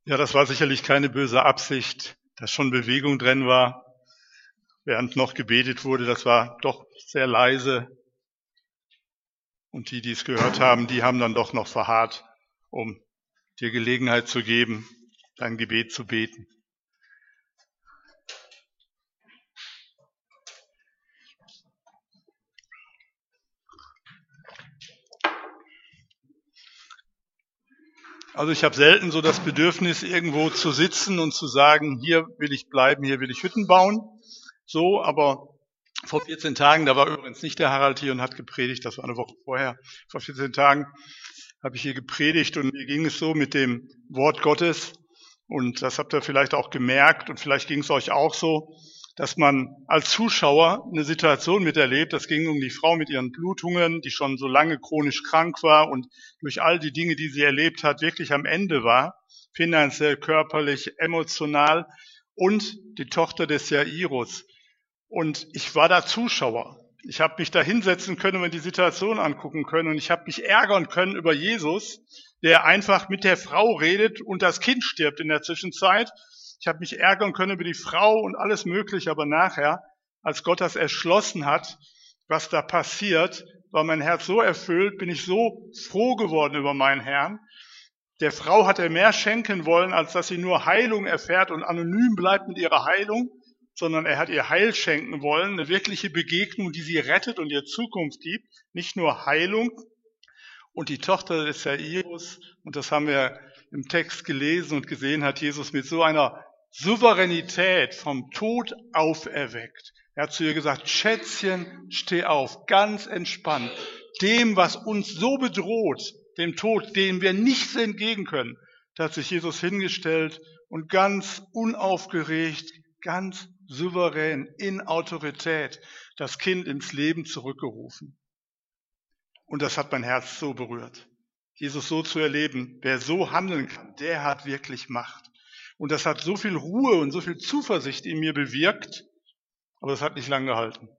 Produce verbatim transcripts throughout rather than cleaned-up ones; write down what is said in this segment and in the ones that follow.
Ja, das war sicherlich keine böse Absicht, dass schon Bewegung drin war, während noch gebetet wurde. Das war doch sehr leise. Und die, die es gehört haben, die haben dann doch noch verharrt, um dir Gelegenheit zu geben, dein Gebet zu beten. Also ich habe selten so das Bedürfnis, irgendwo zu sitzen und zu sagen, hier will ich bleiben, hier will ich Hütten bauen. So, aber vor vierzehn Tagen, da war übrigens nicht der Harald hier und hat gepredigt, das war eine Woche vorher. Vor vierzehn Tagen habe ich hier gepredigt und mir ging es so mit dem Wort Gottes, und das habt ihr vielleicht auch gemerkt und vielleicht ging es euch auch so, dass man als Zuschauer eine Situation miterlebt. Das ging um die Frau mit ihren Blutungen, die schon so lange chronisch krank war und durch all die Dinge, die sie erlebt hat, wirklich am Ende war, finanziell, körperlich, emotional, und die Tochter des Jairus. Und ich war da Zuschauer. Ich habe mich da hinsetzen können und mir die Situation angucken können, und ich habe mich ärgern können über Jesus, der einfach mit der Frau redet und das Kind stirbt in der Zwischenzeit. Ich habe mich ärgern können über die Frau und alles Mögliche, aber nachher, als Gott das erschlossen hat, was da passiert, war mein Herz so erfüllt, bin ich so froh geworden über meinen Herrn. Der Frau hat er mehr schenken wollen, als dass sie nur Heilung erfährt und anonym bleibt mit ihrer Heilung, sondern er hat ihr Heil schenken wollen, eine wirkliche Begegnung, die sie rettet und ihr Zukunft gibt, nicht nur Heilung. Und die Tochter des Jairus, und das haben wir im Text gelesen und gesehen, hat Jesus mit so einer Souveränität vom Tod auferweckt. Er hat zu ihr gesagt, Schätzchen, steh auf, ganz entspannt. Dem, was uns so bedroht, dem Tod, dem wir nichts entgegen können, da hat sich Jesus hingestellt und ganz unaufgeregt, ganz souverän, in Autorität, das Kind ins Leben zurückgerufen. Und das hat mein Herz so berührt. Jesus so zu erleben, wer so handeln kann, der hat wirklich Macht. Und das hat so viel Ruhe und so viel Zuversicht in mir bewirkt, aber das hat nicht lang gehalten.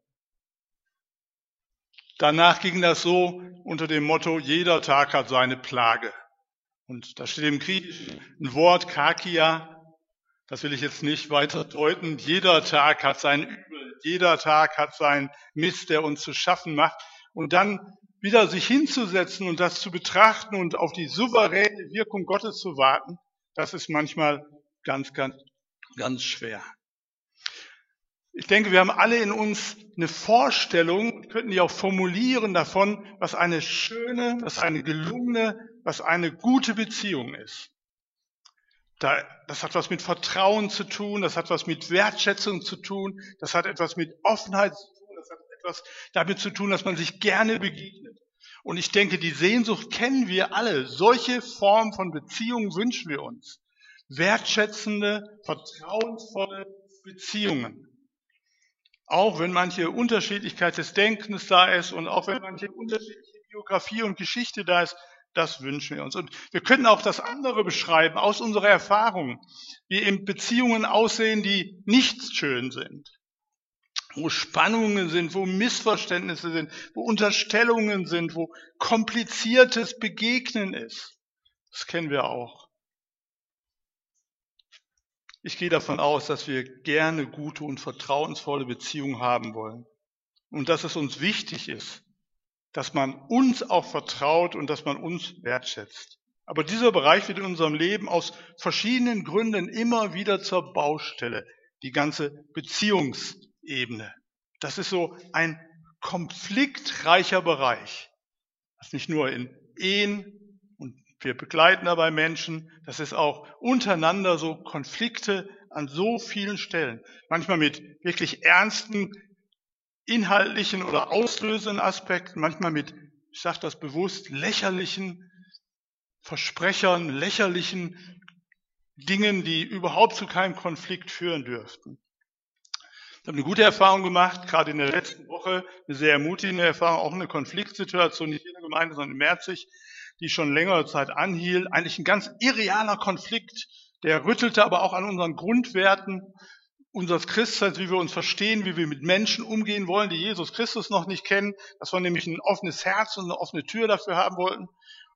Danach ging das so unter dem Motto, jeder Tag hat seine Plage. Und da steht im Griechischen ein Wort, kakia, das will ich jetzt nicht weiter deuten. Jeder Tag hat sein Übel, jeder Tag hat sein Mist, der uns zu schaffen macht. Und dann wieder sich hinzusetzen und das zu betrachten und auf die souveräne Wirkung Gottes zu warten, das ist manchmal ganz, ganz, ganz schwer. Ich denke, wir haben alle in uns eine Vorstellung, könnten die auch formulieren davon, was eine schöne, was eine gelungene, was eine gute Beziehung ist. Das hat was mit Vertrauen zu tun, das hat was mit Wertschätzung zu tun, das hat etwas mit Offenheit zu tun, das hat etwas damit zu tun, dass man sich gerne begegnet. Und ich denke, die Sehnsucht kennen wir alle. Solche Formen von Beziehungen wünschen wir uns. Wertschätzende, vertrauensvolle Beziehungen. Auch wenn manche Unterschiedlichkeit des Denkens da ist und auch wenn manche unterschiedliche Biografie und Geschichte da ist, das wünschen wir uns. Und wir können auch das andere beschreiben aus unserer Erfahrung, wie eben Beziehungen aussehen, die nicht schön sind. Wo Spannungen sind, wo Missverständnisse sind, wo Unterstellungen sind, wo kompliziertes Begegnen ist. Das kennen wir auch. Ich gehe davon aus, dass wir gerne gute und vertrauensvolle Beziehungen haben wollen. Und dass es uns wichtig ist, dass man uns auch vertraut und dass man uns wertschätzt. Aber dieser Bereich wird in unserem Leben aus verschiedenen Gründen immer wieder zur Baustelle. Die ganze Beziehungsebene. Das ist so ein konfliktreicher Bereich. Das ist nicht nur in Ehen und wir begleiten dabei Menschen, das ist auch untereinander so Konflikte an so vielen Stellen. Manchmal mit wirklich ernsten, inhaltlichen oder auslösenden Aspekten, manchmal mit, ich sage das bewusst, lächerlichen Versprechern, lächerlichen Dingen, die überhaupt zu keinem Konflikt führen dürften. Ich habe eine gute Erfahrung gemacht, gerade in der letzten Woche, eine sehr ermutigende Erfahrung, auch eine Konfliktsituation, nicht in der Gemeinde, sondern in Merzig, die schon längere Zeit anhielt. Eigentlich ein ganz irrealer Konflikt, der rüttelte aber auch an unseren Grundwerten unseres Christseins, wie wir uns verstehen, wie wir mit Menschen umgehen wollen, die Jesus Christus noch nicht kennen, dass wir nämlich ein offenes Herz und eine offene Tür dafür haben wollten.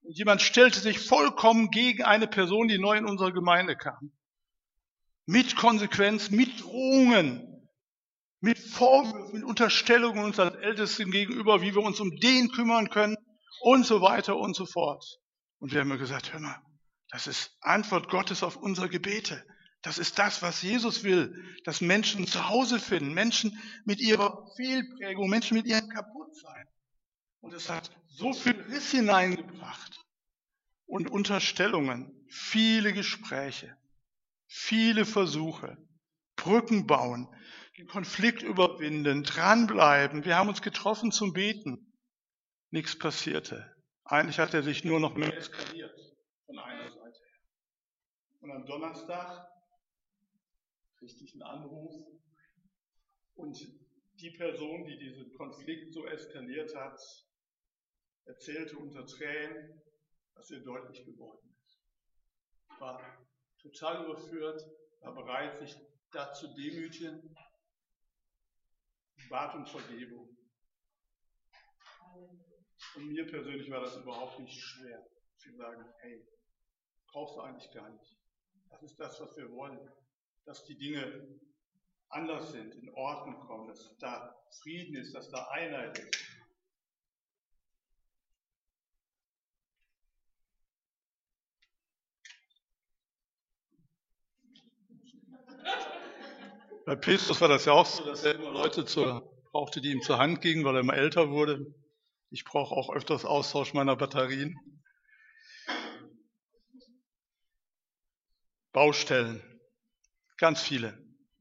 Und jemand stellte sich vollkommen gegen eine Person, die neu in unsere Gemeinde kam. Mit Konsequenz, mit Drohungen, mit Vorwürfen, mit Unterstellungen uns als Ältesten gegenüber, wie wir uns um den kümmern können und so weiter und so fort. Und wir haben gesagt, hör mal, das ist Antwort Gottes auf unsere Gebete. Das ist das, was Jesus will, dass Menschen zu Hause finden, Menschen mit ihrer Fehlprägung, Menschen mit ihrem Kaputtsein. Und es hat so viel Riss hineingebracht und Unterstellungen, viele Gespräche, viele Versuche, Brücken bauen, den Konflikt überwinden, dranbleiben. Wir haben uns getroffen zum Beten. Nichts passierte. Eigentlich hat er sich nur noch mehr eskaliert von einer Seite her. Und am Donnerstag kriegte ich einen Anruf und die Person, die diesen Konflikt so eskaliert hat, erzählte unter Tränen, dass ihr deutlich geworden ist. War total überführt, war bereit, sich da zu demütigen, bat um Vergebung. Und mir persönlich war das überhaupt nicht schwer, zu sagen, hey, brauchst du eigentlich gar nicht. Das ist das, was wir wollen, dass die Dinge anders sind, in Ordnung kommen, dass da Frieden ist, dass da Einheit ist. Bei Petrus war das ja auch so, dass er immer Leute zur, brauchte, die ihm zur Hand gingen, weil er immer älter wurde. Ich brauche auch öfters Austausch meiner Batterien. Baustellen, ganz viele.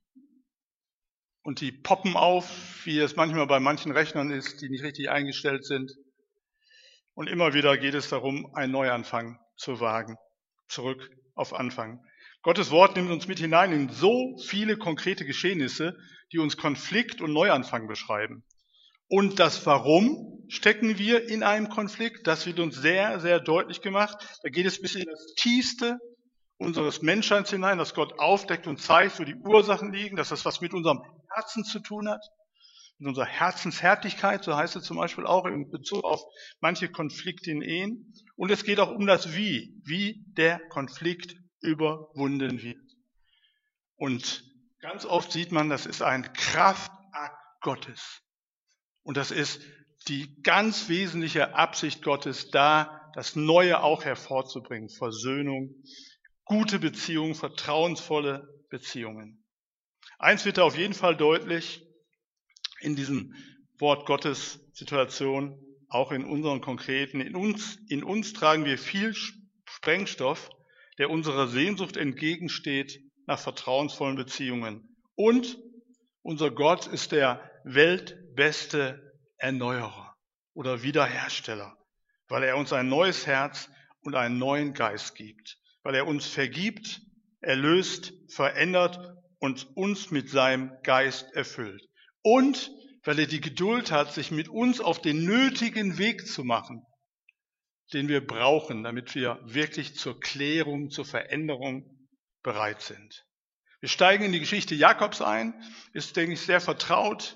Und die poppen auf, wie es manchmal bei manchen Rechnern ist, die nicht richtig eingestellt sind. Und immer wieder geht es darum, einen Neuanfang zu wagen, zurück auf Anfang. Gottes Wort nimmt uns mit hinein in so viele konkrete Geschehnisse, die uns Konflikt und Neuanfang beschreiben. Und das Warum stecken wir in einem Konflikt, das wird uns sehr, sehr deutlich gemacht. Da geht es bis in das Tiefste unseres Menschseins hinein, dass Gott aufdeckt und zeigt, wo die Ursachen liegen, dass das was mit unserem Herzen zu tun hat, mit unserer Herzenshärtigkeit, so heißt es zum Beispiel auch in Bezug auf manche Konflikte in Ehen. Und es geht auch um das Wie, wie der Konflikt überwunden wird. Und ganz oft sieht man, das ist ein Kraftakt Gottes. Und das ist die ganz wesentliche Absicht Gottes, da das Neue auch hervorzubringen. Versöhnung, gute Beziehungen, vertrauensvolle Beziehungen. Eins wird da auf jeden Fall deutlich in diesem Wort Gottes Situation, auch in unseren konkreten, in uns, in uns tragen wir viel Sprengstoff, der unserer Sehnsucht entgegensteht nach vertrauensvollen Beziehungen. Und unser Gott ist der weltbeste Erneuerer oder Wiederhersteller, weil er uns ein neues Herz und einen neuen Geist gibt, weil er uns vergibt, erlöst, verändert und uns mit seinem Geist erfüllt. Und weil er die Geduld hat, sich mit uns auf den nötigen Weg zu machen, den wir brauchen, damit wir wirklich zur Klärung, zur Veränderung bereit sind. Wir steigen in die Geschichte Jakobs ein, ist, denke ich, sehr vertraut.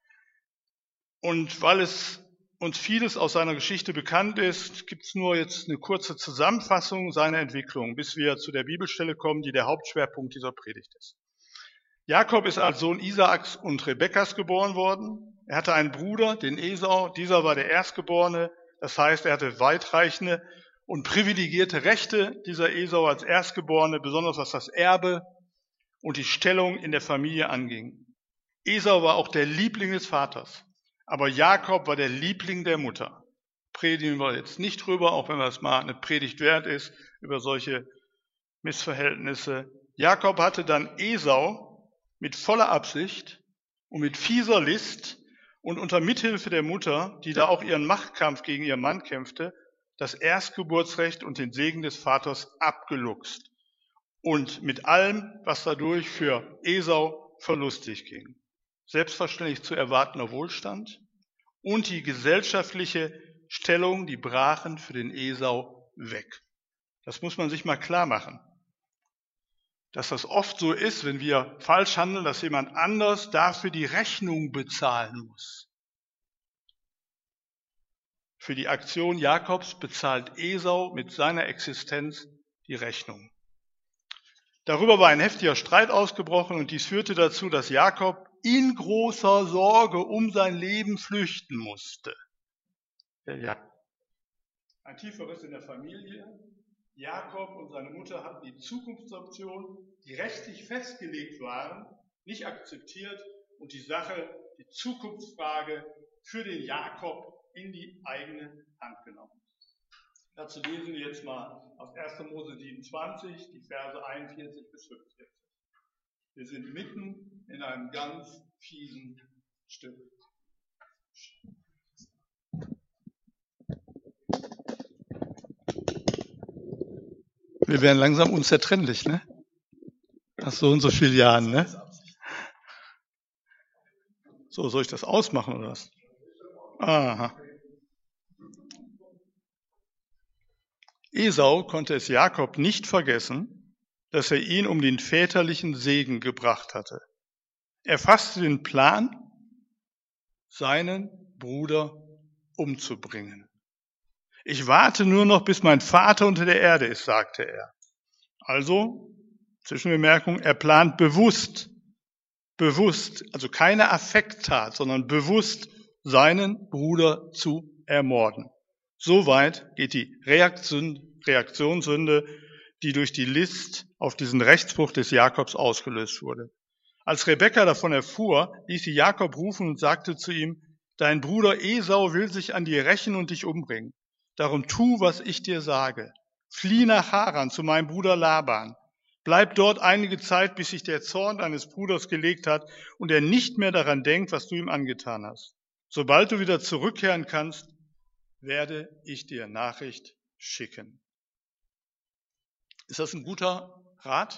Und weil es uns vieles aus seiner Geschichte bekannt ist, gibt es nur jetzt eine kurze Zusammenfassung seiner Entwicklung, bis wir zu der Bibelstelle kommen, die der Hauptschwerpunkt dieser Predigt ist. Jakob ist als Sohn Isaaks und Rebekkas geboren worden. Er hatte einen Bruder, den Esau. Dieser war der Erstgeborene. Das heißt, er hatte weitreichende und privilegierte Rechte, dieser Esau als Erstgeborene, besonders was das Erbe und die Stellung in der Familie anging. Esau war auch der Liebling des Vaters, aber Jakob war der Liebling der Mutter. Predigen wir jetzt nicht drüber, auch wenn das mal eine Predigt wert ist, über solche Missverhältnisse. Jakob hatte dann Esau mit voller Absicht und mit fieser List und unter Mithilfe der Mutter, die da auch ihren Machtkampf gegen ihren Mann kämpfte, das Erstgeburtsrecht und den Segen des Vaters abgeluchst. Und mit allem, was dadurch für Esau verlustig ging. Selbstverständlich zu erwartender Wohlstand und die gesellschaftliche Stellung, die brachen für den Esau weg. Das muss man sich mal klar machen. Dass das oft so ist, wenn wir falsch handeln, dass jemand anders dafür die Rechnung bezahlen muss. Für die Aktion Jakobs bezahlt Esau mit seiner Existenz die Rechnung. Darüber war ein heftiger Streit ausgebrochen und dies führte dazu, dass Jakob in großer Sorge um sein Leben flüchten musste. Ja. Ein tiefer Riss in der Familie. Jakob und seine Mutter hatten die Zukunftsoptionen, die rechtlich festgelegt waren, nicht akzeptiert und die Sache, die Zukunftsfrage für den Jakob in die eigene Hand genommen. Dazu lesen wir jetzt mal aus erster Mose siebenundzwanzig, die Verse einundvierzig bis fünfundvierzig. Wir sind mitten in einem ganz fiesen Stück. Wir werden langsam unzertrennlich, ne? Nach so und so vielen Jahren, ne? So, soll ich das ausmachen oder was? Aha. Esau konnte es Jakob nicht vergessen, dass er ihn um den väterlichen Segen gebracht hatte. Er fasste den Plan, seinen Bruder umzubringen. Ich warte nur noch, bis mein Vater unter der Erde ist, sagte er. Also, Zwischenbemerkung, er plant bewusst, bewusst, also keine Affekttat, sondern bewusst seinen Bruder zu ermorden. Soweit geht die Reaktion, Reaktionssünde, die durch die List auf diesen Rechtsbruch des Jakobs ausgelöst wurde. Als Rebekka davon erfuhr, ließ sie Jakob rufen und sagte zu ihm, dein Bruder Esau will sich an dir rächen und dich umbringen. Darum tu, was ich dir sage. Flieh nach Haran zu meinem Bruder Laban. Bleib dort einige Zeit, bis sich der Zorn deines Bruders gelegt hat und er nicht mehr daran denkt, was du ihm angetan hast. Sobald du wieder zurückkehren kannst, werde ich dir Nachricht schicken. Ist das ein guter Rat?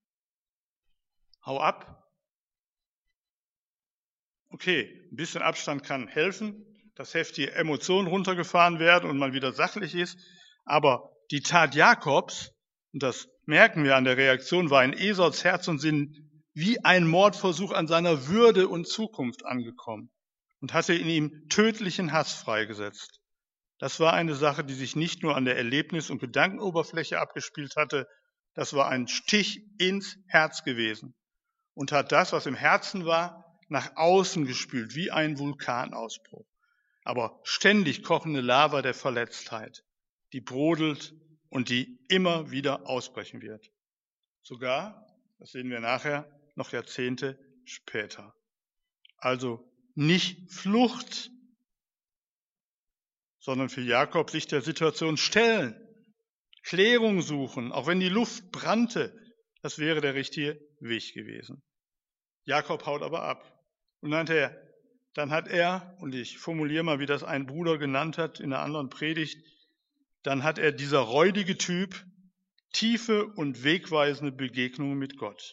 Hau ab. Okay, ein bisschen Abstand kann helfen, dass heftige Emotionen runtergefahren werden und man wieder sachlich ist. Aber die Tat Jakobs, und das merken wir an der Reaktion, war in Esaus Herz und Sinn wie ein Mordversuch an seiner Würde und Zukunft angekommen und hatte in ihm tödlichen Hass freigesetzt. Das war eine Sache, die sich nicht nur an der Erlebnis- und Gedankenoberfläche abgespielt hatte, das war ein Stich ins Herz gewesen und hat das, was im Herzen war, nach außen gespült, wie ein Vulkanausbruch. Aber ständig kochende Lava der Verletztheit, die brodelt und die immer wieder ausbrechen wird. Sogar, das sehen wir nachher, noch Jahrzehnte später. Also nicht Flucht, sondern für Jakob sich der Situation stellen, Klärung suchen, auch wenn die Luft brannte, das wäre der richtige Weg gewesen. Jakob haut aber ab. Und dann hat er, dann hat er, und ich formuliere mal, wie das ein Bruder genannt hat in einer anderen Predigt, dann hat er, dieser räudige Typ, tiefe und wegweisende Begegnungen mit Gott.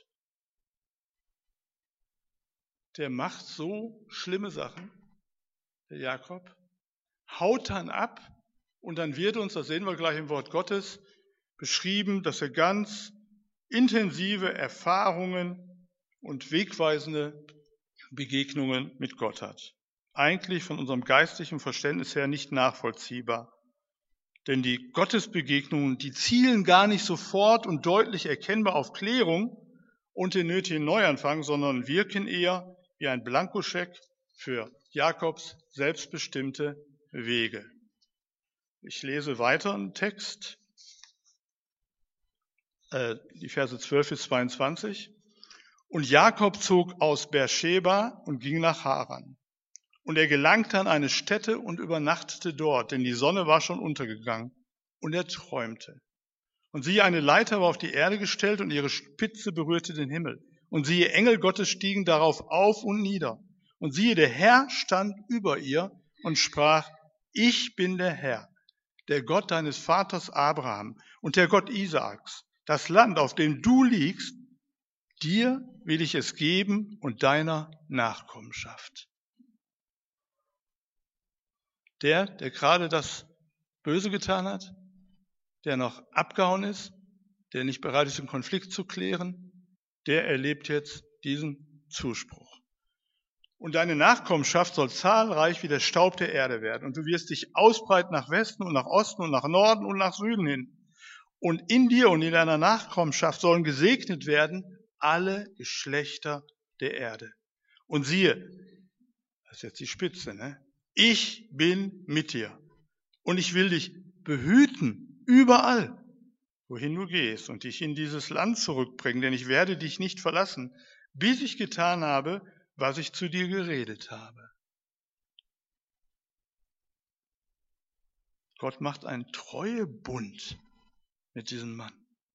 Der macht so schlimme Sachen, der Jakob, haut dann ab und dann wird uns, das sehen wir gleich im Wort Gottes, beschrieben, dass er ganz intensive Erfahrungen und wegweisende Begegnungen mit Gott hat. Eigentlich von unserem geistlichen Verständnis her nicht nachvollziehbar. Denn die Gottesbegegnungen, die zielen gar nicht sofort und deutlich erkennbar auf Klärung und den nötigen Neuanfang, sondern wirken eher wie ein Blankoscheck für Jakobs selbstbestimmte Wege. Ich lese weiter einen Text, äh, die Verse zwölf bis zweiundzwanzig. Und Jakob zog aus Beersheba und ging nach Haran. Und er gelangte an eine Stätte und übernachtete dort, denn die Sonne war schon untergegangen. Und er träumte. Und siehe, eine Leiter war auf die Erde gestellt und ihre Spitze berührte den Himmel. Und siehe, Engel Gottes stiegen darauf auf und nieder. Und siehe, der Herr stand über ihr und sprach, ich bin der Herr, der Gott deines Vaters Abraham und der Gott Isaaks. Das Land, auf dem du liegst, dir will ich es geben und deiner Nachkommenschaft. Der, der gerade das Böse getan hat, der noch abgehauen ist, der nicht bereit ist, den Konflikt zu klären, der erlebt jetzt diesen Zuspruch. Und deine Nachkommenschaft soll zahlreich wie der Staub der Erde werden. Und du wirst dich ausbreiten nach Westen und nach Osten und nach Norden und nach Süden hin. Und in dir und in deiner Nachkommenschaft sollen gesegnet werden alle Geschlechter der Erde. Und siehe, das ist jetzt die Spitze, ne? Ich bin mit dir. Und ich will dich behüten, überall, wohin du gehst, und dich in dieses Land zurückbringen, denn ich werde dich nicht verlassen, bis ich getan habe, was ich zu dir geredet habe. Gott macht einen Treuebund mit diesem Mann.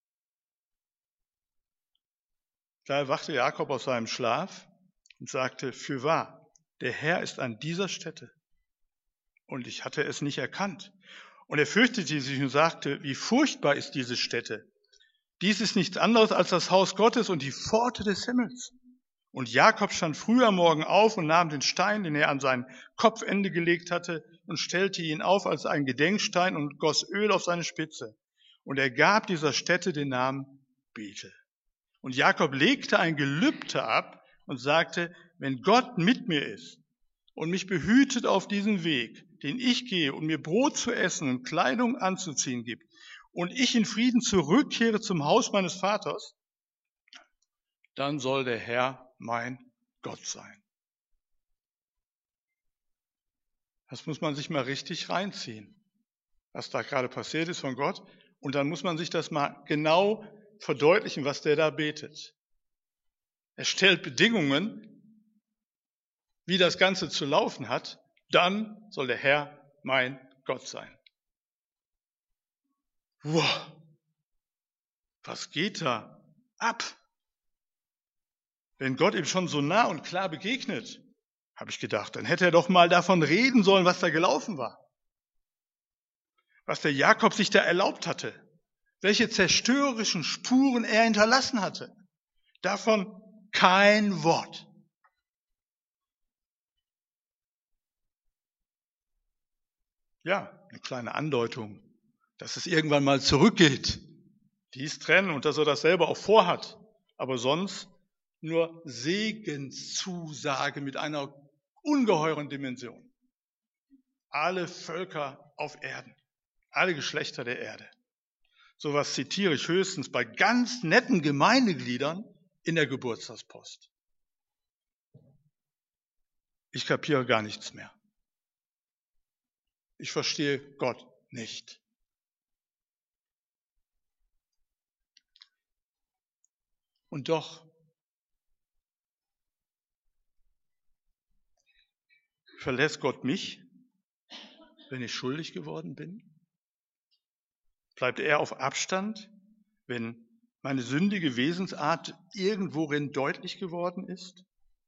Da erwachte Jakob aus seinem Schlaf und sagte, fürwahr, der Herr ist an dieser Stätte. Und ich hatte es nicht erkannt. Und er fürchtete sich und sagte, wie furchtbar ist diese Stätte. Dies ist nichts anderes als das Haus Gottes und die Pforte des Himmels. Und Jakob stand früh am Morgen auf und nahm den Stein, den er an sein Kopfende gelegt hatte, und stellte ihn auf als einen Gedenkstein und goss Öl auf seine Spitze. Und er gab dieser Stätte den Namen Bethel. Und Jakob legte ein Gelübde ab und sagte, wenn Gott mit mir ist und mich behütet auf diesem Weg, den ich gehe und mir Brot zu essen und Kleidung anzuziehen gibt, und ich in Frieden zurückkehre zum Haus meines Vaters, dann soll der Herr mein Gott sein. Das muss man sich mal richtig reinziehen, was da gerade passiert ist von Gott. Und dann muss man sich das mal genau verdeutlichen, was der da betet. Er stellt Bedingungen, wie das Ganze zu laufen hat. Dann soll der Herr mein Gott sein. Wow, was geht da ab? Wenn Gott ihm schon so nah und klar begegnet, habe ich gedacht, dann hätte er doch mal davon reden sollen, was da gelaufen war. Was der Jakob sich da erlaubt hatte. Welche zerstörerischen Spuren er hinterlassen hatte. Davon kein Wort. Ja, eine kleine Andeutung, dass es irgendwann mal zurückgeht. Dies trennen und dass er das selber auch vorhat. Aber sonst nur Segenszusage mit einer ungeheuren Dimension. Alle Völker auf Erden, alle Geschlechter der Erde. Sowas zitiere ich höchstens bei ganz netten Gemeindegliedern in der Geburtstagspost. Ich kapiere gar nichts mehr. Ich verstehe Gott nicht. Und doch verlässt Gott mich, wenn ich schuldig geworden bin? Bleibt er auf Abstand, wenn meine sündige Wesensart irgendworin deutlich geworden ist?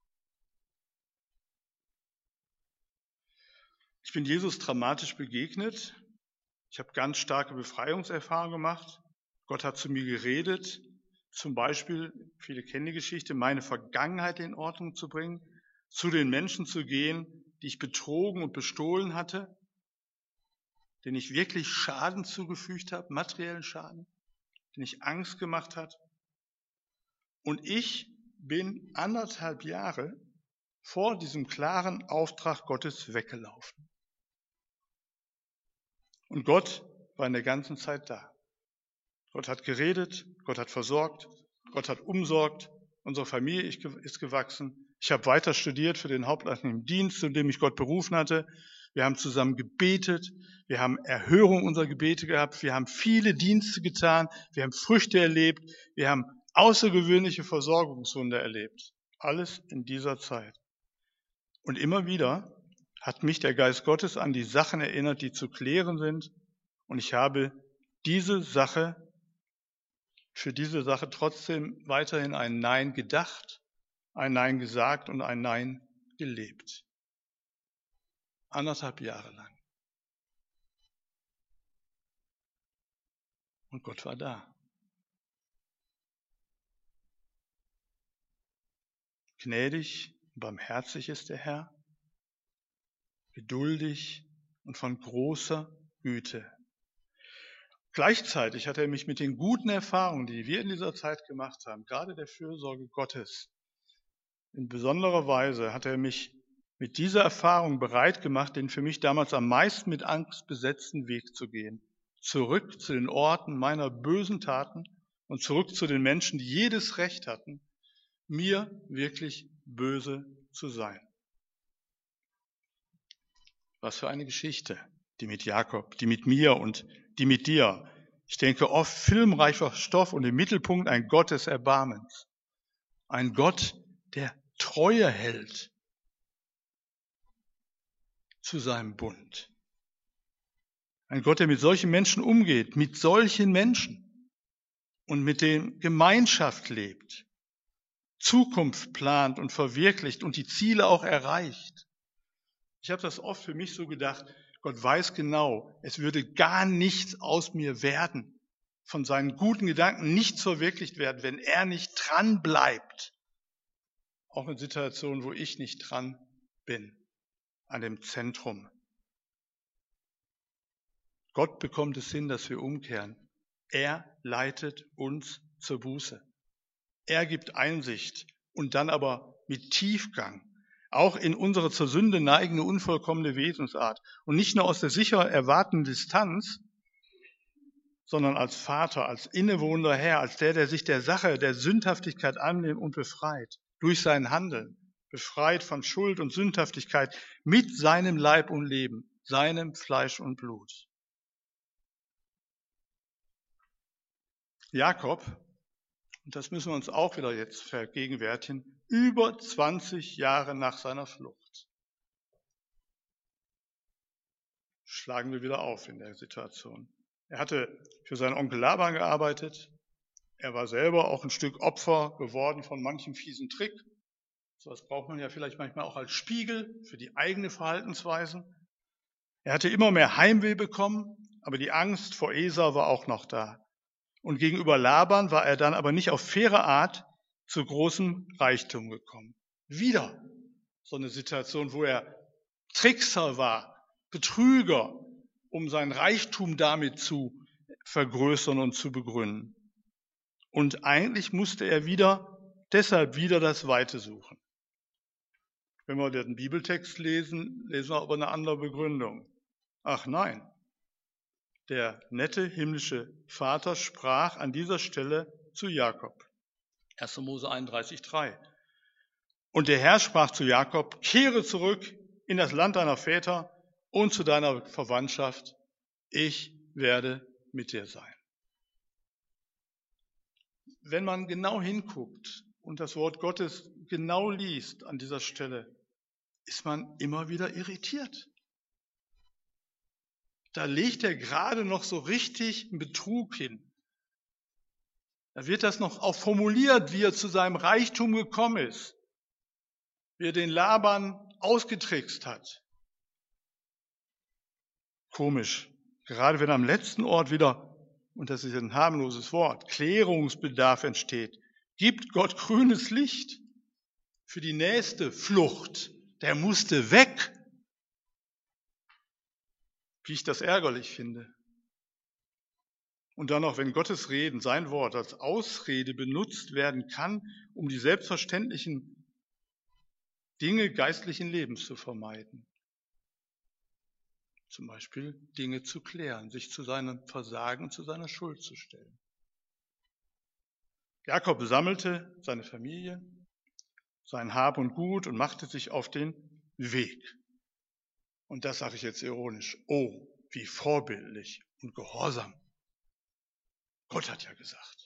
Ich bin Jesus dramatisch begegnet. Ich habe ganz starke Befreiungserfahrungen gemacht. Gott hat zu mir geredet, zum Beispiel, viele kennen die Geschichte, meine Vergangenheit in Ordnung zu bringen, zu den Menschen zu gehen, die ich betrogen und bestohlen hatte, denen ich wirklich Schaden zugefügt habe, materiellen Schaden, den ich Angst gemacht hat. Und ich bin anderthalb Jahre vor diesem klaren Auftrag Gottes weggelaufen. Und Gott war in der ganzen Zeit da. Gott hat geredet, Gott hat versorgt, Gott hat umsorgt, unsere Familie ist gewachsen. Ich habe weiter studiert für den hauptamtlichen Dienst, zu dem mich Gott berufen hatte. Wir haben zusammen gebetet, wir haben Erhörung unserer Gebete gehabt, wir haben viele Dienste getan, wir haben Früchte erlebt, wir haben außergewöhnliche Versorgungswunder erlebt. Alles in dieser Zeit. Und immer wieder hat mich der Geist Gottes an die Sachen erinnert, die zu klären sind. Und ich habe diese Sache, für diese Sache trotzdem weiterhin ein Nein gedacht, ein Nein gesagt und ein Nein gelebt. Anderthalb Jahre lang. Und Gott war da. Gnädig und barmherzig ist der Herr, geduldig und von großer Güte. Gleichzeitig hat er mich mit den guten Erfahrungen, die wir in dieser Zeit gemacht haben, gerade der Fürsorge Gottes, In besonderer Weise hat er mich mit dieser Erfahrung bereit gemacht, den für mich damals am meisten mit Angst besetzten Weg zu gehen. Zurück zu den Orten meiner bösen Taten und zurück zu den Menschen, die jedes Recht hatten, mir wirklich böse zu sein. Was für eine Geschichte, die mit Jakob, die mit mir und die mit dir. Ich denke, oft filmreicher Stoff und im Mittelpunkt ein Gott des Erbarmens. Ein Gott, der Treue hält zu seinem Bund. Ein Gott, der mit solchen Menschen umgeht, mit solchen Menschen und mit denen Gemeinschaft lebt, Zukunft plant und verwirklicht und die Ziele auch erreicht. Ich habe das oft für mich so gedacht, Gott weiß genau, es würde gar nichts aus mir werden, von seinen guten Gedanken nicht verwirklicht werden, wenn er nicht dran bleibt. Auch in Situationen, wo ich nicht dran bin, an dem Zentrum. Gott bekommt es hin, dass wir umkehren. Er leitet uns zur Buße. Er gibt Einsicht und dann aber mit Tiefgang, auch in unsere zur Sünde neigende, unvollkommene Wesensart. Und nicht nur aus der sicher erwartenden Distanz, sondern als Vater, als innewohnender Herr, als der, der sich der Sache, der Sündhaftigkeit annimmt und befreit. Durch sein Handeln, befreit von Schuld und Sündhaftigkeit mit seinem Leib und Leben, seinem Fleisch und Blut. Jakob, und das müssen wir uns auch wieder jetzt vergegenwärtigen, über zwanzig Jahre nach seiner Flucht. Schlagen wir wieder auf in der Situation. Er hatte für seinen Onkel Laban gearbeitet. Er war selber auch ein Stück Opfer geworden von manchem fiesen Trick. So was braucht man ja vielleicht manchmal auch als Spiegel für die eigene Verhaltensweisen. Er hatte immer mehr Heimweh bekommen, aber die Angst vor Esau war auch noch da. Und gegenüber Laban war er dann aber nicht auf faire Art zu großem Reichtum gekommen. Wieder so eine Situation, wo er Trickser war, Betrüger, um sein Reichtum damit zu vergrößern und zu begründen. Und eigentlich musste er wieder, deshalb wieder das Weite suchen. Wenn wir den Bibeltext lesen, lesen wir aber eine andere Begründung. Ach nein, der nette himmlische Vater sprach an dieser Stelle zu Jakob. erster Mose einunddreißig, drei. Und der Herr sprach zu Jakob, kehre zurück in das Land deiner Väter und zu deiner Verwandtschaft. Ich werde mit dir sein. Wenn man genau hinguckt und das Wort Gottes genau liest an dieser Stelle, ist man immer wieder irritiert. Da legt er gerade noch so richtig einen Betrug hin. Da wird das noch auch formuliert, wie er zu seinem Reichtum gekommen ist, wie er den Laban ausgetrickst hat. Komisch, gerade wenn am letzten Ort wieder, und das ist ein harmloses Wort, Klärungsbedarf entsteht, gibt Gott grünes Licht für die nächste Flucht. Der musste weg. Wie ich das ärgerlich finde. Und dann noch, wenn Gottes Reden, sein Wort als Ausrede benutzt werden kann, um die selbstverständlichen Dinge geistlichen Lebens zu vermeiden. Zum Beispiel Dinge zu klären, sich zu seinem Versagen, zu seiner Schuld zu stellen. Jakob sammelte seine Familie, sein Hab und Gut und machte sich auf den Weg. Und das sage ich jetzt ironisch. Oh, wie vorbildlich und gehorsam. Gott hat ja gesagt.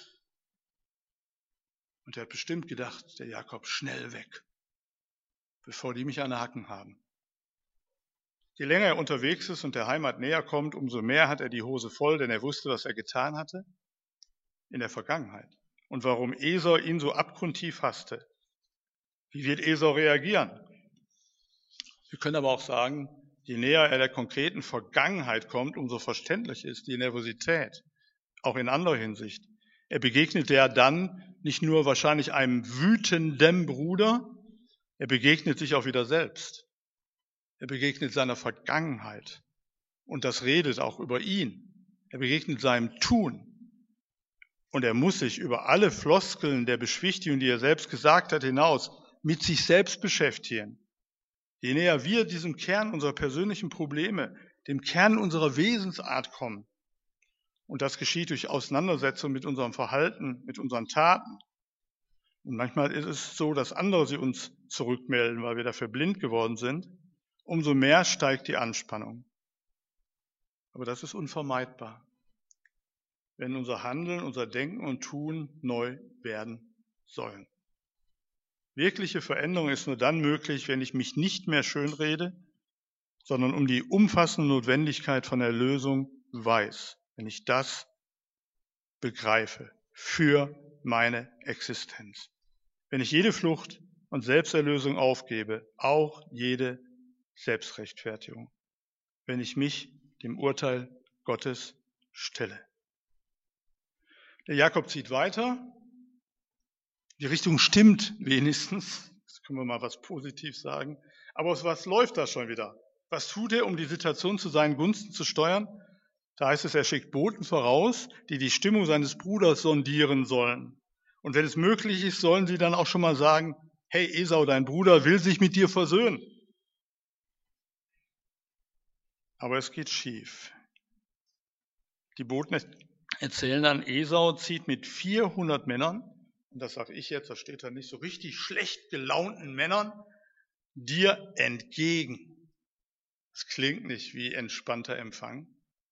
Und er hat bestimmt gedacht, der Jakob, schnell weg, bevor die mich an den Hacken haben. Je länger er unterwegs ist und der Heimat näher kommt, umso mehr hat er die Hose voll, denn er wusste, was er getan hatte in der Vergangenheit. Und warum Esau ihn so abgrundtief hasste. Wie wird Esau reagieren? Wir können aber auch sagen, je näher er der konkreten Vergangenheit kommt, umso verständlicher ist die Nervosität, auch in anderer Hinsicht. Er begegnet ja dann nicht nur wahrscheinlich einem wütenden Bruder, er begegnet sich auch wieder selbst. Er begegnet seiner Vergangenheit und das redet auch über ihn. Er begegnet seinem Tun und er muss sich über alle Floskeln der Beschwichtigung, die er selbst gesagt hat, hinaus mit sich selbst beschäftigen, je näher wir diesem Kern unserer persönlichen Probleme, dem Kern unserer Wesensart kommen, und das geschieht durch Auseinandersetzung mit unserem Verhalten, mit unseren Taten. Und manchmal ist es so, dass andere sie uns zurückmelden, weil wir dafür blind geworden sind. Umso mehr steigt die Anspannung. Aber das ist unvermeidbar, wenn unser Handeln, unser Denken und Tun neu werden sollen. Wirkliche Veränderung ist nur dann möglich, wenn ich mich nicht mehr schönrede, sondern um die umfassende Notwendigkeit von Erlösung weiß, wenn ich das begreife für meine Existenz. Wenn ich jede Flucht und Selbsterlösung aufgebe, auch jede Selbstrechtfertigung, wenn ich mich dem Urteil Gottes stelle. Der Jakob zieht weiter. Die Richtung stimmt wenigstens. Jetzt können wir mal was Positives sagen. Aber was läuft da schon wieder? Was tut er, um die Situation zu seinen Gunsten zu steuern? Da heißt es, er schickt Boten voraus, die die Stimmung seines Bruders sondieren sollen. Und wenn es möglich ist, sollen sie dann auch schon mal sagen, hey Esau, dein Bruder will sich mit dir versöhnen. Aber es geht schief. Die Boten erzählen dann, Esau zieht mit vierhundert Männern, und das sage ich jetzt, das steht da nicht, so richtig schlecht gelaunten Männern, dir entgegen. Das klingt nicht wie entspannter Empfang.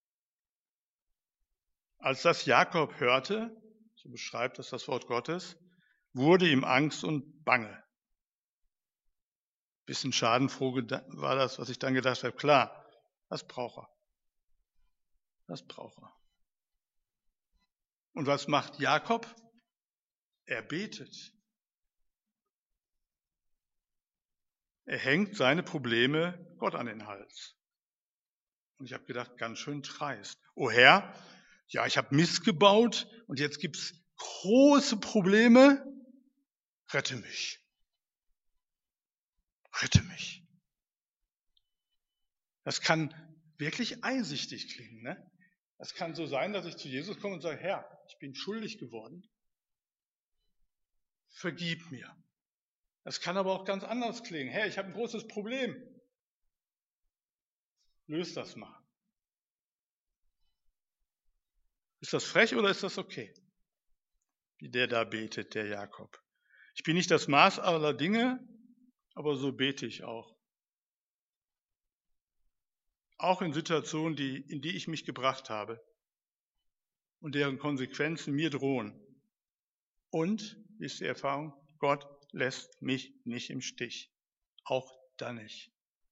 Als das Jakob hörte, so beschreibt das das Wort Gottes, wurde ihm Angst und Bange. Bisschen schadenfroh war das, was ich dann gedacht habe, klar, das braucht er. Das braucht er. Und was macht Jakob? Er betet. Er hängt seine Probleme Gott an den Hals. Und ich habe gedacht, ganz schön dreist. O Herr, ja, ich habe Mist gebaut und jetzt gibt's große Probleme. Rette mich. Rette mich. Das kann wirklich einsichtig klingen, ne? Das kann so sein, dass ich zu Jesus komme und sage, Herr, ich bin schuldig geworden. Vergib mir. Das kann aber auch ganz anders klingen. Herr, ich habe ein großes Problem. Löst das mal. Ist das frech oder ist das okay? Wie der da betet, der Jakob. Ich bin nicht das Maß aller Dinge, aber so bete ich auch. Auch in Situationen, die, in die ich mich gebracht habe und deren Konsequenzen mir drohen. Und, wie ist die Erfahrung? Gott lässt mich nicht im Stich. Auch da nicht.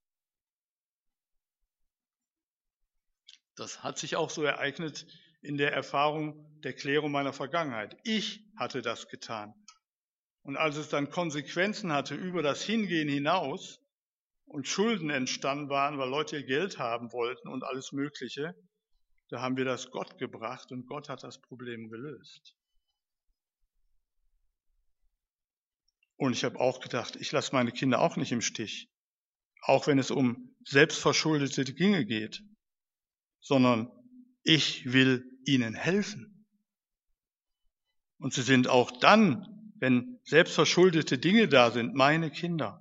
Das hat sich auch so ereignet in der Erfahrung der Klärung meiner Vergangenheit. Ich hatte das getan. Und als es dann Konsequenzen hatte über das Hingehen hinaus und Schulden entstanden waren, weil Leute ihr Geld haben wollten und alles Mögliche, da haben wir das Gott gebracht und Gott hat das Problem gelöst. Und ich habe auch gedacht, ich lasse meine Kinder auch nicht im Stich, auch wenn es um selbstverschuldete Dinge geht, sondern ich will ihnen helfen. Und sie sind auch dann, wenn selbstverschuldete Dinge da sind, meine Kinder.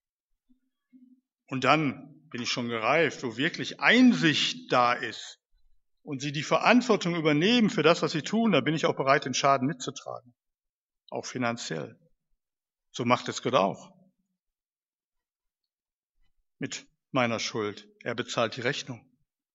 Und dann bin ich schon gereift, wo wirklich Einsicht da ist und sie die Verantwortung übernehmen für das, was sie tun, da bin ich auch bereit, den Schaden mitzutragen, auch finanziell. So macht es Gott auch mit meiner Schuld. Er bezahlt die Rechnung.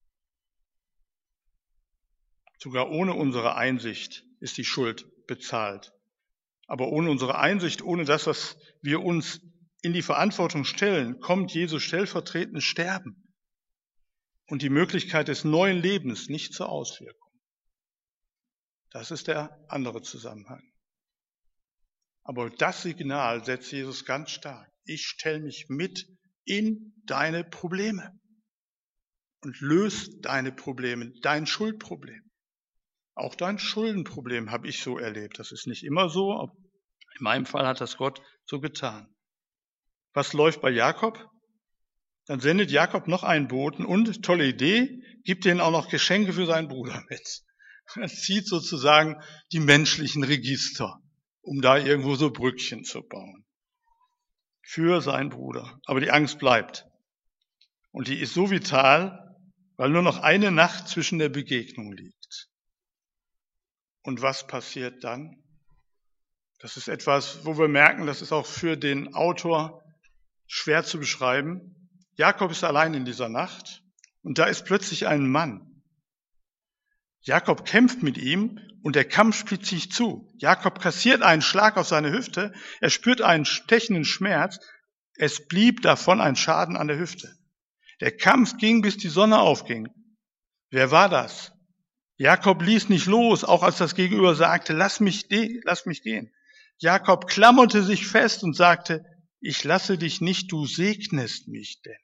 Sogar ohne unsere Einsicht ist die Schuld bezahlt. Aber ohne unsere Einsicht, ohne das, was wir uns in die Verantwortung stellen, kommt Jesu stellvertretendes Sterben und die Möglichkeit des neuen Lebens nicht zur Auswirkung. Das ist der andere Zusammenhang. Aber das Signal setzt Jesus ganz stark. Ich stelle mich mit in deine Probleme und löse deine Probleme, dein Schuldproblem. Auch dein Schuldenproblem habe ich so erlebt. Das ist nicht immer so, aber in meinem Fall hat das Gott so getan. Was läuft bei Jakob? Dann sendet Jakob noch einen Boten und, tolle Idee, gibt denen auch noch Geschenke für seinen Bruder mit. Er zieht sozusagen die menschlichen Register, um da irgendwo so Brückchen zu bauen. für seinen Bruder. Aber die Angst bleibt. Und die ist so vital, weil nur noch eine Nacht zwischen der Begegnung liegt. Und was passiert dann? Das ist etwas, wo wir merken, das ist auch für den Autor schwer zu beschreiben. Jakob ist allein in dieser Nacht und da ist plötzlich ein Mann. Jakob kämpft mit ihm und der Kampf spitzt sich zu. Jakob kassiert einen Schlag auf seine Hüfte, er spürt einen stechenden Schmerz, es blieb davon ein Schaden an der Hüfte. Der Kampf ging, bis die Sonne aufging. Wer war das? Jakob ließ nicht los, auch als das Gegenüber sagte, lass mich, de- lass mich gehen. Jakob klammerte sich fest und sagte, ich lasse dich nicht, du segnest mich denn.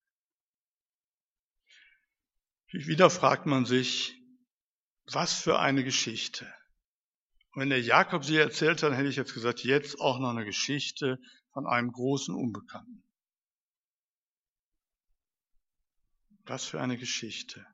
Wieder fragt man sich, was für eine Geschichte. Und wenn der Jakob sie erzählt hat, dann hätte ich jetzt gesagt, jetzt auch noch eine Geschichte von einem großen Unbekannten. Was für eine Geschichte.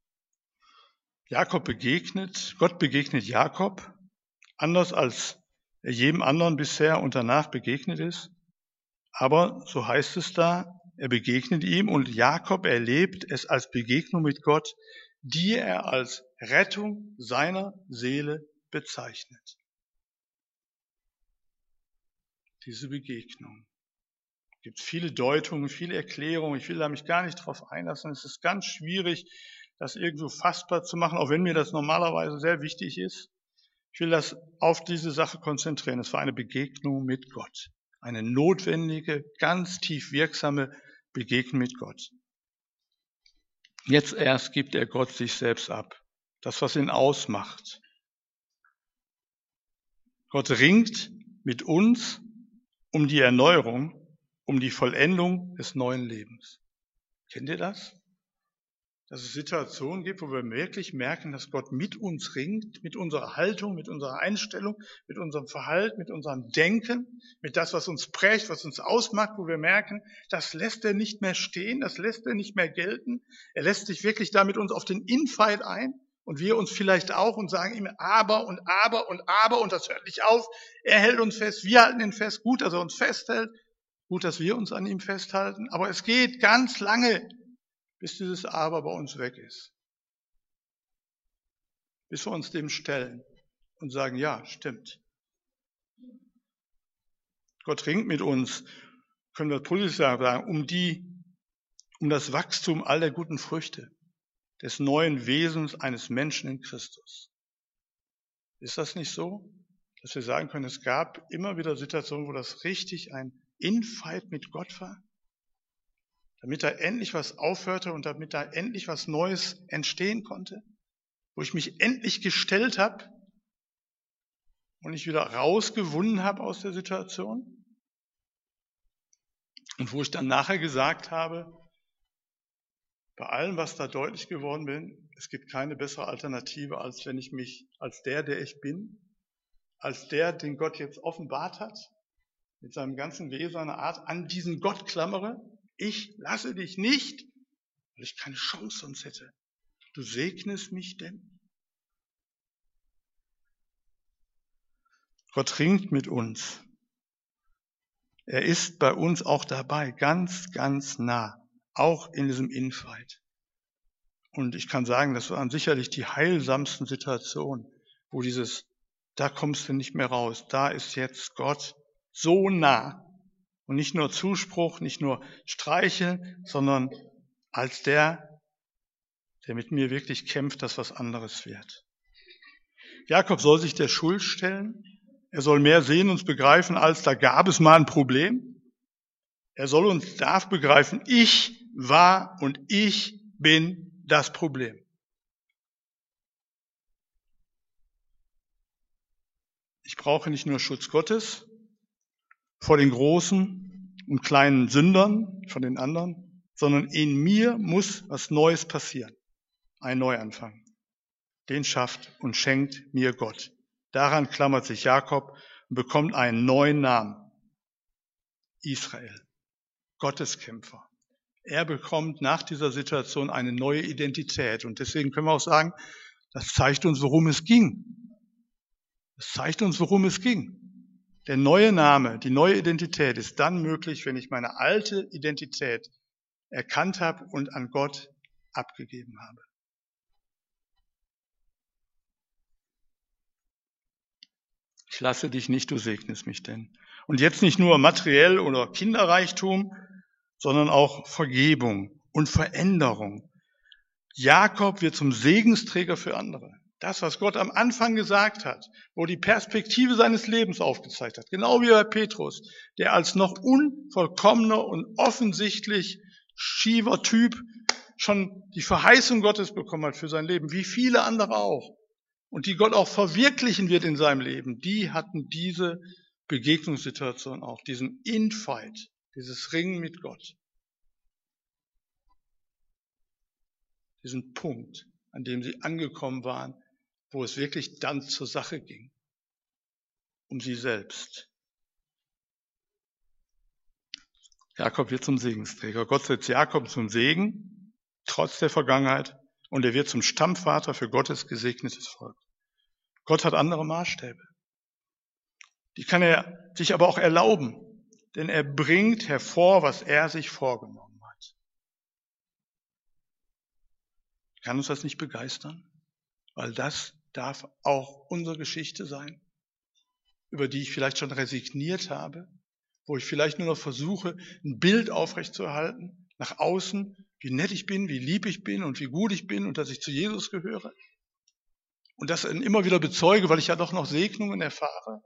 Jakob begegnet, Gott begegnet Jakob, anders als er jedem anderen bisher und danach begegnet ist. Aber so heißt es da, er begegnet ihm und Jakob erlebt es als Begegnung mit Gott, die er als Rettung seiner Seele bezeichnet. Diese Begegnung. Es gibt viele Deutungen, viele Erklärungen. Ich will da mich gar nicht drauf einlassen. Es ist ganz schwierig, das irgendwo fassbar zu machen, auch wenn mir das normalerweise sehr wichtig ist. Ich will das auf diese Sache konzentrieren. Es war eine Begegnung mit Gott. Eine notwendige, ganz tief wirksame Begegnung mit Gott. Jetzt erst gibt er Gott sich selbst ab. Das, was ihn ausmacht. Gott ringt mit uns um die Erneuerung, um die Vollendung des neuen Lebens. Kennt ihr das? Dass es Situationen gibt, wo wir wirklich merken, dass Gott mit uns ringt, mit unserer Haltung, mit unserer Einstellung, mit unserem Verhalten, mit unserem Denken, mit das, was uns prägt, was uns ausmacht, wo wir merken, das lässt er nicht mehr stehen, das lässt er nicht mehr gelten. Er lässt sich wirklich da mit uns auf den Infight ein und wir uns vielleicht auch und sagen ihm aber und aber und aber und das hört nicht auf. Er hält uns fest, wir halten ihn fest, gut, dass er uns festhält, gut, dass wir uns an ihm festhalten, aber es geht ganz lange, bis dieses Aber bei uns weg ist. Bis wir uns dem stellen und sagen, ja, stimmt. Gott ringt mit uns, können wir positiv sagen, um die, um das Wachstum all der guten Früchte des neuen Wesens eines Menschen in Christus. Ist das nicht so, dass wir sagen können, es gab immer wieder Situationen, wo das richtig ein Infight mit Gott war? Damit da endlich was aufhörte und damit da endlich was Neues entstehen konnte, wo ich mich endlich gestellt habe und ich wieder rausgewunden habe aus der Situation und wo ich dann nachher gesagt habe, bei allem, was da deutlich geworden bin, es gibt keine bessere Alternative, als wenn ich mich als der, der ich bin, als der, den Gott jetzt offenbart hat, mit seinem ganzen Wesen, seiner Art, an diesen Gott klammere. Ich lasse dich nicht, weil ich keine Chance sonst hätte. Du segnest mich denn? Gott ringt mit uns. Er ist bei uns auch dabei, ganz, ganz nah, auch in diesem Infight. Und ich kann sagen, das waren sicherlich die heilsamsten Situationen, wo dieses, da kommst du nicht mehr raus, da ist jetzt Gott so nah. Und nicht nur Zuspruch, nicht nur Streicheln, sondern als der, der mit mir wirklich kämpft, dass was anderes wird. Jakob soll sich der Schuld stellen. Er soll mehr sehen und begreifen, als da gab es mal ein Problem. Er soll uns darf begreifen, ich war und ich bin das Problem. Ich brauche nicht nur Schutz Gottes vor den großen und kleinen Sündern von den anderen, sondern in mir muss was Neues passieren. Ein Neuanfang. Den schafft und schenkt mir Gott. Daran klammert sich Jakob und bekommt einen neuen Namen. Israel. Gotteskämpfer. Er bekommt nach dieser Situation eine neue Identität. Und deswegen können wir auch sagen, das zeigt uns, worum es ging. Das zeigt uns, worum es ging. Der neue Name, die neue Identität ist dann möglich, wenn ich meine alte Identität erkannt habe und an Gott abgegeben habe. Ich lasse dich nicht, du segnest mich denn. Und jetzt nicht nur materiell oder Kinderreichtum, sondern auch Vergebung und Veränderung. Jakob wird zum Segensträger für andere. Das, was Gott am Anfang gesagt hat, wo die Perspektive seines Lebens aufgezeigt hat, genau wie bei Petrus, der als noch unvollkommener und offensichtlich schiefer Typ schon die Verheißung Gottes bekommen hat für sein Leben, wie viele andere auch, und die Gott auch verwirklichen wird in seinem Leben, die hatten diese Begegnungssituation auch, diesen Infight, dieses Ringen mit Gott. Diesen Punkt, an dem sie angekommen waren, wo es wirklich dann zur Sache ging, um sie selbst. Jakob wird zum Segensträger. Gott setzt Jakob zum Segen, trotz der Vergangenheit, und er wird zum Stammvater für Gottes gesegnetes Volk. Gott hat andere Maßstäbe. Die kann er sich aber auch erlauben, denn er bringt hervor, was er sich vorgenommen hat. Kann uns das nicht begeistern? Weil das darf auch unsere Geschichte sein, über die ich vielleicht schon resigniert habe, wo ich vielleicht nur noch versuche, ein Bild aufrechtzuerhalten, nach außen, wie nett ich bin, wie lieb ich bin und wie gut ich bin und dass ich zu Jesus gehöre. Und das immer wieder bezeuge, weil ich ja doch noch Segnungen erfahre.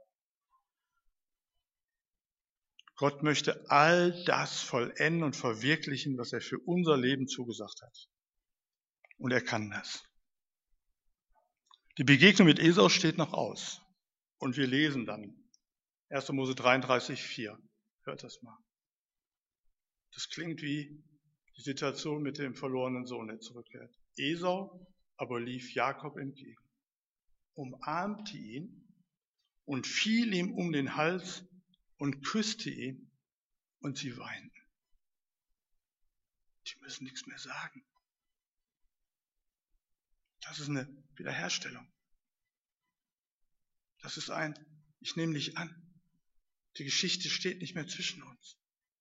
Gott möchte all das vollenden und verwirklichen, was er für unser Leben zugesagt hat. Und er kann das. Die Begegnung mit Esau steht noch aus. Und wir lesen dann erster Mose dreiunddreißig, vier. Hört das mal. Das klingt wie die Situation mit dem verlorenen Sohn, der zurückkehrt. Esau aber lief Jakob entgegen, umarmte ihn und fiel ihm um den Hals und küsste ihn, und sie weinten. Die müssen nichts mehr sagen. Das ist eine Wiederherstellung. Das ist ein, ich nehme dich an. Die Geschichte steht nicht mehr zwischen uns.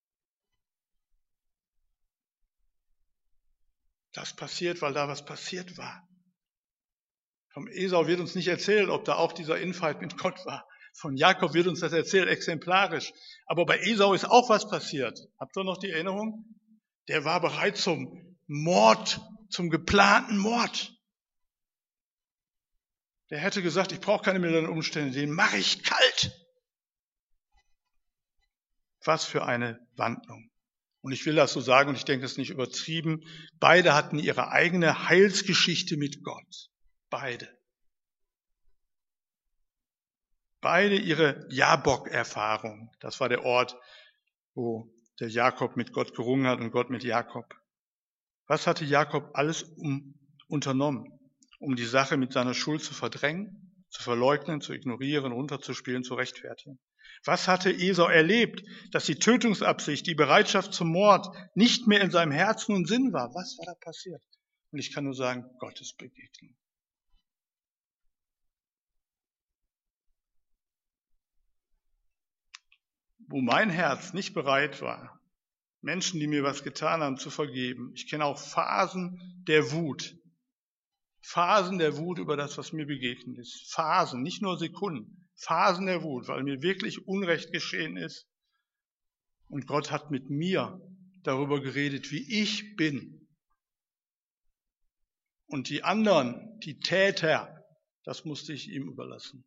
Das passiert, weil da was passiert war. Vom Esau wird uns nicht erzählt, ob da auch dieser Infight mit Gott war. Von Jakob wird uns das erzählt, exemplarisch. Aber bei Esau ist auch was passiert. Habt ihr noch die Erinnerung? Der war bereit zum Mord, zum geplanten Mord. Der hätte gesagt, ich brauche keine milderen Umstände, den mache ich kalt. Was für eine Wandlung. Und ich will das so sagen, und ich denke, es ist nicht übertrieben. Beide hatten ihre eigene Heilsgeschichte mit Gott. Beide. Beide ihre Jabok-Erfahrung. Das war der Ort, wo der Jakob mit Gott gerungen hat und Gott mit Jakob. Was hatte Jakob alles um, unternommen, um die Sache mit seiner Schuld zu verdrängen, zu verleugnen, zu ignorieren, runterzuspielen, zu rechtfertigen? Was hatte Esau erlebt, dass die Tötungsabsicht, die Bereitschaft zum Mord nicht mehr in seinem Herzen und Sinn war? Was war da passiert? Und ich kann nur sagen, Gottes Begegnung. Wo mein Herz nicht bereit war, Menschen, die mir was getan haben, zu vergeben. Ich kenne auch Phasen der Wut. Phasen der Wut über das, was mir begegnet ist. Phasen, nicht nur Sekunden. Phasen der Wut, weil mir wirklich Unrecht geschehen ist. Und Gott hat mit mir darüber geredet, wie ich bin. Und die anderen, die Täter, das musste ich ihm überlassen.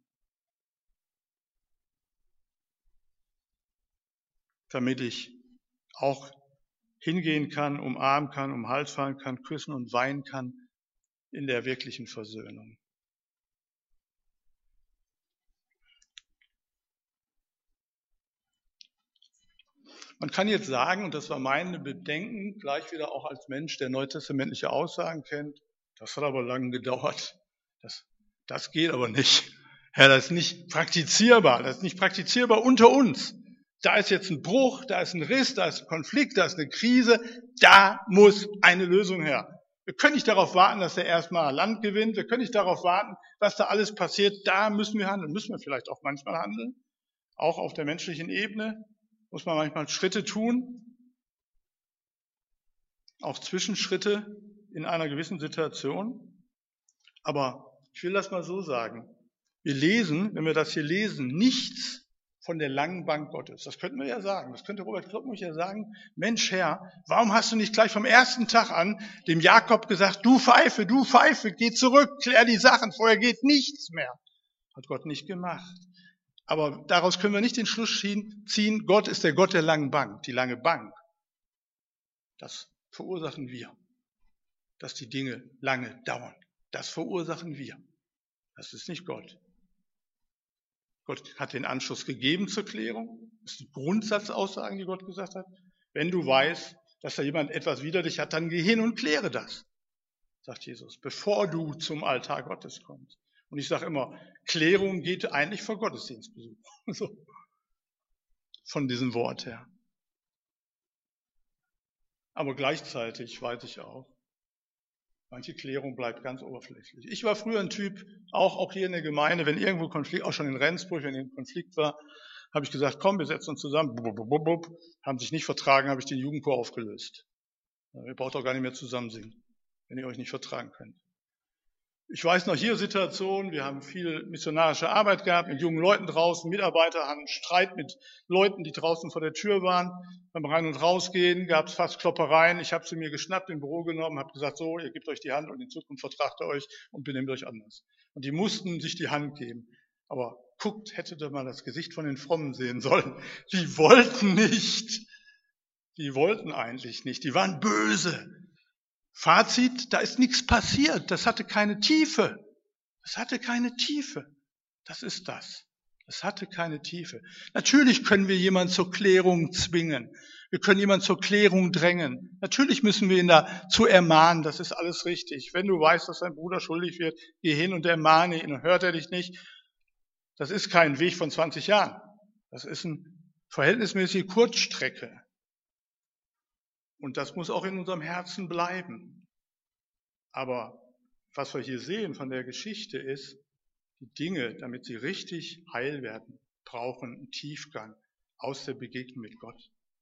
Damit ich auch hingehen kann, umarmen kann, um den Hals fallen kann, küssen und weinen kann in der wirklichen Versöhnung. Man kann jetzt sagen, und das war mein Bedenken, gleich wieder auch als Mensch, der neutestamentliche Aussagen kennt, das hat aber lange gedauert. Das, das geht aber nicht. Ja, das ist nicht praktizierbar. Das ist nicht praktizierbar unter uns. Da ist jetzt ein Bruch, da ist ein Riss, da ist ein Konflikt, da ist eine Krise. Da muss eine Lösung her. Wir können nicht darauf warten, dass er erstmal Land gewinnt. Wir können nicht darauf warten, was da alles passiert. Da müssen wir handeln. Müssen wir vielleicht auch manchmal handeln. Auch auf der menschlichen Ebene muss man manchmal Schritte tun, auch Zwischenschritte in einer gewissen Situation. Aber ich will das mal so sagen. Wir lesen, wenn wir das hier lesen, nichts von der langen Bank Gottes. Das könnten wir ja sagen. Das könnte Robert Kloppenburg ja sagen. Mensch, Herr, warum hast du nicht gleich vom ersten Tag an dem Jakob gesagt, du Pfeife, du Pfeife, geh zurück, klär die Sachen, vorher geht nichts mehr. Hat Gott nicht gemacht. Aber daraus können wir nicht den Schluss ziehen, Gott ist der Gott der langen Bank, die lange Bank. Das verursachen wir, dass die Dinge lange dauern. Das verursachen wir. Das ist nicht Gott. Gott hat den Anschluss gegeben zur Klärung. Das ist die Grundsatzaussagen, die Gott gesagt hat. Wenn du weißt, dass da jemand etwas wider dich hat, dann geh hin und kläre das, sagt Jesus, bevor du zum Altar Gottes kommst. Und ich sage immer, Klärung geht eigentlich vor Gottesdienstbesuch. So. Von diesem Wort her. Aber gleichzeitig weiß ich auch, manche Klärung bleibt ganz oberflächlich. Ich war früher ein Typ, auch, auch hier in der Gemeinde, wenn irgendwo Konflikt, auch schon in Rendsburg, wenn ein Konflikt war, habe ich gesagt, komm, wir setzen uns zusammen, bub, bub, bub, bub. Haben sich nicht vertragen, habe ich den Jugendchor aufgelöst. Ihr braucht auch gar nicht mehr zusammen singen, wenn ihr euch nicht vertragen könnt. Ich weiß noch hier Situationen, wir haben viel missionarische Arbeit gehabt, mit jungen Leuten draußen, Mitarbeiter hatten Streit mit Leuten, die draußen vor der Tür waren. Beim Rein- und Rausgehen gab es fast Kloppereien. Ich habe sie mir geschnappt, im Büro genommen, habe gesagt, so, ihr gebt euch die Hand und in Zukunft vertragt ihr euch und benehmt euch anders. Und die mussten sich die Hand geben. Aber guckt, hättet ihr mal das Gesicht von den Frommen sehen sollen. Die wollten nicht. Die wollten eigentlich nicht. Die waren böse. Fazit, da ist nichts passiert. Das hatte keine Tiefe. Das hatte keine Tiefe. Das ist das. Das hatte keine Tiefe. Natürlich können wir jemanden zur Klärung zwingen. Wir können jemanden zur Klärung drängen. Natürlich müssen wir ihn dazu ermahnen. Das ist alles richtig. Wenn du weißt, dass dein Bruder schuldig wird, geh hin und ermahne ihn. Und hört er dich nicht? Das ist kein Weg von zwanzig Jahren. Das ist eine verhältnismäßige Kurzstrecke. Und das muss auch in unserem Herzen bleiben. Aber was wir hier sehen von der Geschichte ist, die Dinge, damit sie richtig heil werden, brauchen einen Tiefgang aus der Begegnung mit Gott.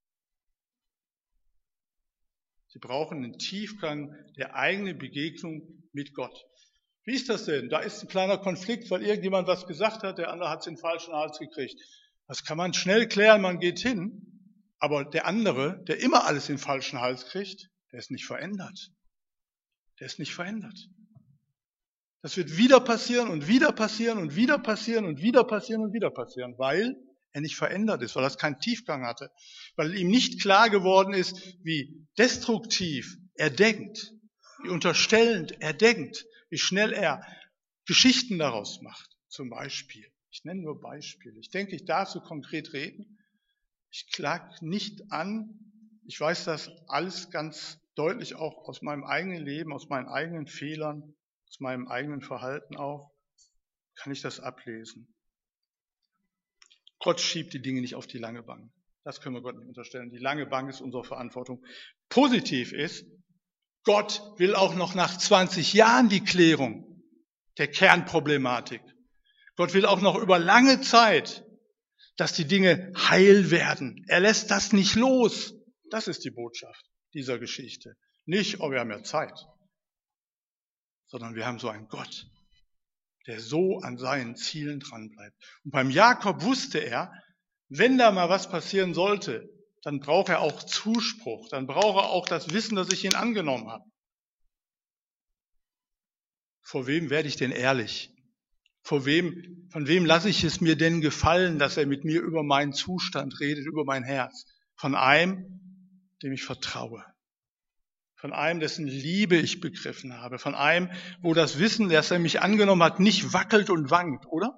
Sie brauchen einen Tiefgang der eigenen Begegnung mit Gott. Wie ist das denn? Da ist ein kleiner Konflikt, weil irgendjemand was gesagt hat, der andere hat es in den falschen Hals gekriegt. Das kann man schnell klären, man geht hin. Aber der andere, der immer alles in den falschen Hals kriegt, der ist nicht verändert. Der ist nicht verändert. Das wird wieder passieren und wieder passieren und wieder passieren und wieder passieren und wieder passieren, weil er nicht verändert ist, weil er keinen Tiefgang hatte, weil ihm nicht klar geworden ist, wie destruktiv er denkt, wie unterstellend er denkt, wie schnell er Geschichten daraus macht, zum Beispiel. Ich nenne nur Beispiele. Ich denke, ich darf so konkret reden. Ich klage nicht an, ich weiß das alles ganz deutlich auch aus meinem eigenen Leben, aus meinen eigenen Fehlern, aus meinem eigenen Verhalten auch, kann ich das ablesen. Gott schiebt die Dinge nicht auf die lange Bank. Das können wir Gott nicht unterstellen. Die lange Bank ist unsere Verantwortung. Positiv ist, Gott will auch noch nach zwanzig Jahren die Klärung der Kernproblematik. Gott will auch noch über lange Zeit, dass die Dinge heil werden. Er lässt das nicht los. Das ist die Botschaft dieser Geschichte. Nicht, oh, wir haben ja Zeit, sondern wir haben so einen Gott, der so an seinen Zielen dran bleibt. Und beim Jakob wusste er, wenn da mal was passieren sollte, dann braucht er auch Zuspruch, dann braucht er auch das Wissen, dass ich ihn angenommen habe. Vor wem werde ich denn ehrlich? Vor wem, von wem lasse ich es mir denn gefallen, dass er mit mir über meinen Zustand redet, über mein Herz? Von einem, dem ich vertraue. Von einem, dessen Liebe ich begriffen habe. Von einem, wo das Wissen, dass er mich angenommen hat, nicht wackelt und wankt, oder?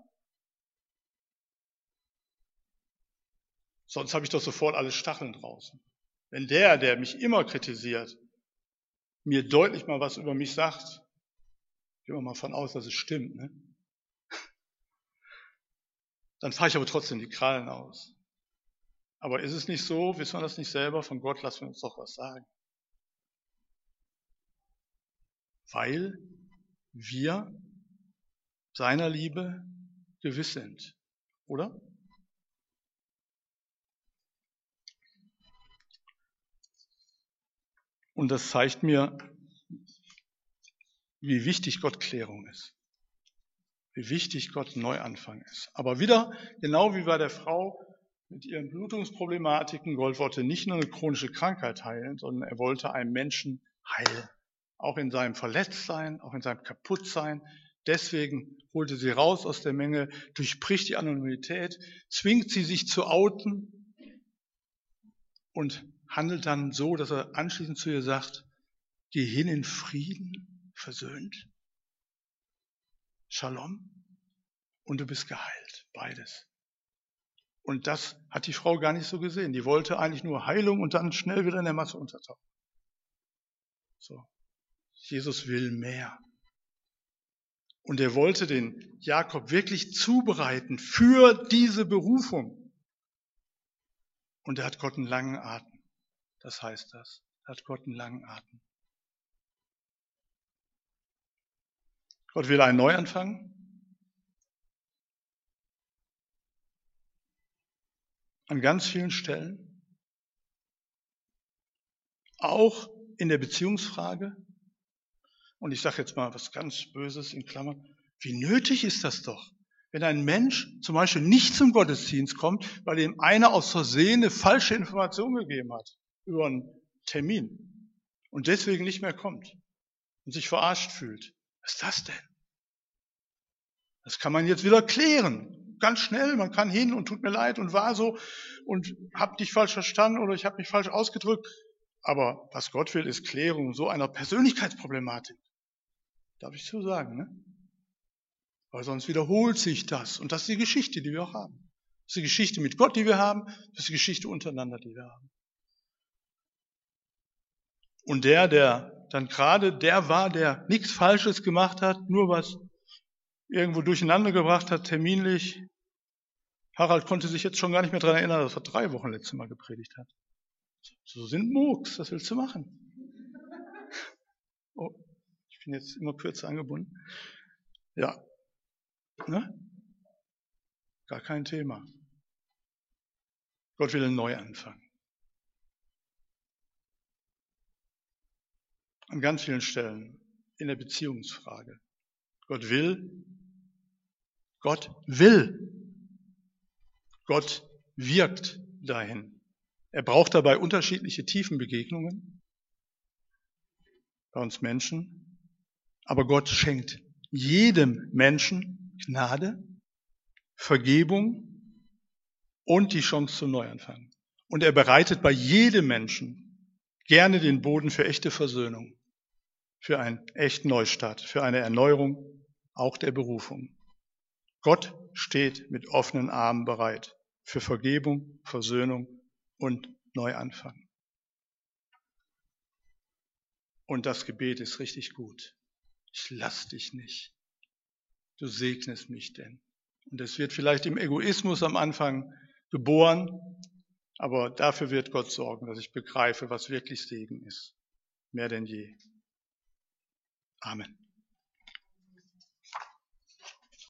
Sonst habe ich doch sofort alle Stacheln draußen. Wenn der, der mich immer kritisiert, mir deutlich mal was über mich sagt, gehen wir mal von aus, dass es stimmt, ne? Dann fahre ich aber trotzdem die Krallen aus. Aber ist es nicht so, wissen wir das nicht selber, von Gott lassen wir uns doch was sagen. Weil wir seiner Liebe gewiss sind, oder? Und das zeigt mir, wie wichtig Gott Klärung ist. Wie wichtig Gott Neuanfang ist. Aber wieder, genau wie bei der Frau mit ihren Blutungsproblematiken, Gott wollte nicht nur eine chronische Krankheit heilen, sondern er wollte einen Menschen heilen. Auch in seinem Verletztsein, auch in seinem Kaputtsein. Deswegen holte sie raus aus der Menge, durchbricht die Anonymität, zwingt sie sich zu outen und handelt dann so, dass er anschließend zu ihr sagt, geh hin in Frieden, versöhnt, Shalom, und du bist geheilt, beides. Und das hat die Frau gar nicht so gesehen. Die wollte eigentlich nur Heilung und dann schnell wieder in der Masse untertauchen. So. Jesus will mehr. Und er wollte den Jakob wirklich zubereiten für diese Berufung. Und er hat Gott einen langen Atem. Das heißt das. Er hat Gott einen langen Atem. Gott will einen Neuanfang. An ganz vielen Stellen. Auch in der Beziehungsfrage. Und ich sage jetzt mal was ganz Böses in Klammern. Wie nötig ist das doch, wenn ein Mensch zum Beispiel nicht zum Gottesdienst kommt, weil ihm einer aus Versehen eine falsche Information gegeben hat über einen Termin und deswegen nicht mehr kommt und sich verarscht fühlt. Was ist das denn? Das kann man jetzt wieder klären. Ganz schnell, man kann hin und tut mir leid und war so und hab dich falsch verstanden oder ich habe mich falsch ausgedrückt. Aber was Gott will, ist Klärung so einer Persönlichkeitsproblematik. Darf ich so sagen, ne? Weil sonst wiederholt sich das. Und das ist die Geschichte, die wir auch haben. Das ist die Geschichte mit Gott, die wir haben. Das ist die Geschichte untereinander, die wir haben. Und der, der dann gerade der war, der nichts Falsches gemacht hat, nur was irgendwo durcheinander gebracht hat, terminlich. Harald konnte sich jetzt schon gar nicht mehr daran erinnern, dass er drei Wochen letztes Mal gepredigt hat. So sind Mooks, was willst du machen? Oh, ich bin jetzt immer kürzer angebunden. Ja, ne? Gar kein Thema. Gott will einen Neuanfang. An ganz vielen Stellen in der Beziehungsfrage. Gott will, Gott will, Gott wirkt dahin. Er braucht dabei unterschiedliche Tiefenbegegnungen bei uns Menschen, aber Gott schenkt jedem Menschen Gnade, Vergebung und die Chance zum Neuanfang. Und er bereitet bei jedem Menschen gerne den Boden für echte Versöhnung, für einen echten Neustart, für eine Erneuerung auch der Berufung. Gott steht mit offenen Armen bereit für Vergebung, Versöhnung und Neuanfang. Und das Gebet ist richtig gut. Ich lass dich nicht. Du segnest mich denn. Und es wird vielleicht im Egoismus am Anfang geboren, aber dafür wird Gott sorgen, dass ich begreife, was wirklich Segen ist. Mehr denn je. Amen.